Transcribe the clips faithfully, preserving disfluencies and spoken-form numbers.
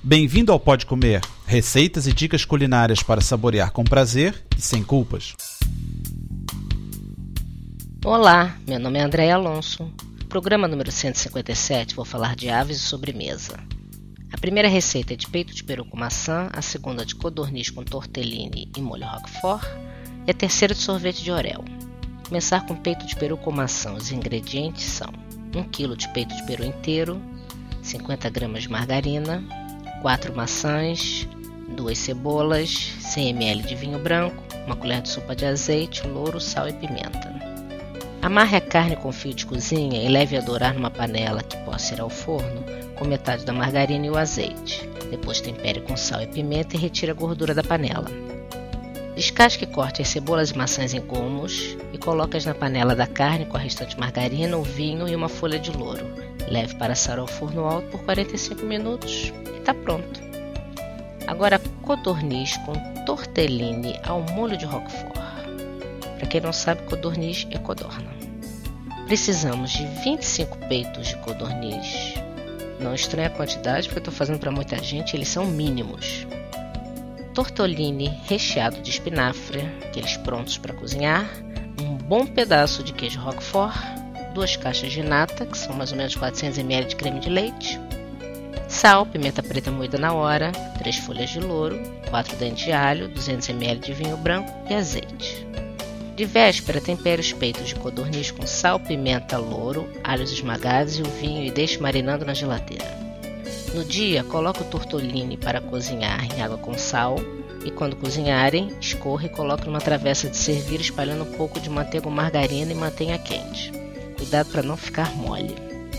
Bem-vindo ao Pode Comer, receitas e dicas culinárias para saborear com prazer e sem culpas. Olá, meu nome é Andréia Alonso. No programa número cento e cinquenta e sete vou falar de aves e sobremesa. A primeira receita é de peito de peru com maçã, a segunda de codorniz com tortellini e molho roquefort e a terceira de sorvete de oreo. Começar com peito de peru com maçã. Os ingredientes são um quilo de peito de peru inteiro, cinquenta gramas de margarina, quatro maçãs, duas cebolas, cem mililitros de vinho branco, uma colher de sopa de azeite, louro, sal e pimenta. Amarre a carne com fio de cozinha e leve a dourar numa panela que possa ir ao forno com metade da margarina e o azeite. Depois tempere com sal e pimenta e retire a gordura da panela. Descasque e corte as cebolas e maçãs em gomos e coloque-as na panela da carne com a restante margarina, o vinho e uma folha de louro. Leve para assar ao forno alto por quarenta e cinco minutos e está pronto. Agora codorniz com tortellini ao molho de roquefort. Para quem não sabe, codorniz é codorna. Precisamos de vinte e cinco peitos de codorniz. Não estranhe a quantidade porque eu estou fazendo para muita gente, eles são mínimos. Tortellini recheado de espinafre, aqueles prontos para cozinhar, um bom pedaço de queijo roquefort, duas caixas de nata, que são mais ou menos quatrocentos mililitros de creme de leite, sal, pimenta preta moída na hora, três folhas de louro, quatro dentes de alho, duzentos mililitros de vinho branco e azeite. De véspera, tempere os peitos de codorniz com sal, pimenta, louro, alhos esmagados e o vinho e deixe marinando na geladeira. No dia, coloque o tortellini para cozinhar em água com sal e quando cozinharem, escorra e coloque numa travessa de servir espalhando um pouco de manteiga ou margarina e mantenha quente. Cuidado para não ficar mole.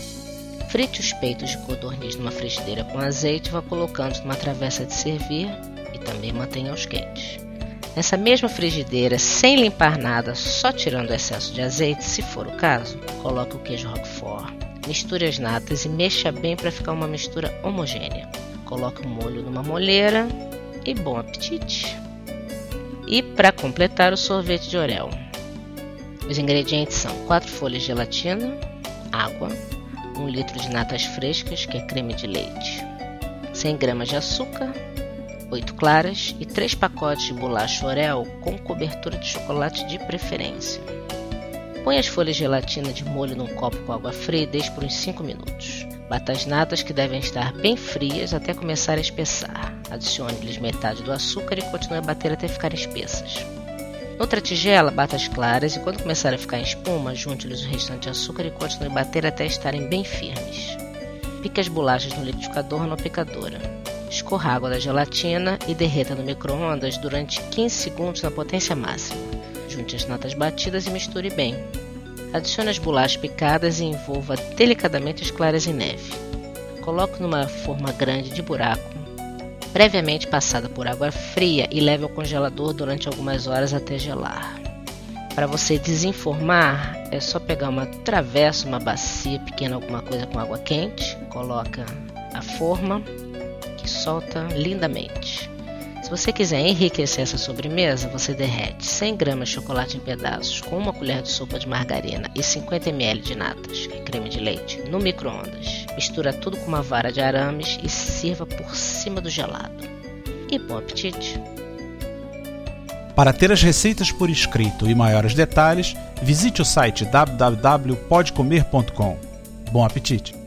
Frite os peitos de codorniz numa frigideira com azeite e vá colocando numa travessa de servir e também mantenha-os quentes. Nessa mesma frigideira, sem limpar nada, só tirando o excesso de azeite, se for o caso, coloque o queijo roquefort, misture as natas e mexa bem para ficar uma mistura homogênea. Coloque o molho numa moleira e bom apetite! E para completar, o sorvete de oreo. Os ingredientes são quatro folhas de gelatina, água, um litro de natas frescas, que é creme de leite, cem gramas de açúcar, oito claras e três pacotes de bolacha Oreo com cobertura de chocolate de preferência. Põe as folhas de gelatina de molho num copo com água fria e deixe por uns cinco minutos. Bata as natas que devem estar bem frias até começar a espessar. Adicione-lhes metade do açúcar e continue a bater até ficarem espessas. Noutra tigela, bata as claras e quando começar a ficar em espuma, junte-lhes o restante de açúcar e continue a bater até estarem bem firmes. Pique as bolachas no liquidificador ou na picadora. Escorra a água da gelatina e derreta no micro-ondas durante quinze segundos na potência máxima. Junte as natas batidas e misture bem. Adicione as bolachas picadas e envolva delicadamente as claras em neve. Coloque numa forma grande de buraco, previamente passada por água fria e leve ao congelador durante algumas horas até gelar. Para você desenformar, é só pegar uma travessa, uma bacia pequena, alguma coisa com água quente, coloca a forma que solta lindamente. Se você quiser enriquecer essa sobremesa, você derrete cem gramas de chocolate em pedaços com uma colher de sopa de margarina e cinquenta mililitros de natas, que é creme de leite, no micro-ondas. Mistura tudo com uma vara de arames e sirva por cima do gelado. E bom apetite! Para ter as receitas por escrito e maiores detalhes, visite o site w w w ponto pode comer ponto com. Bom apetite!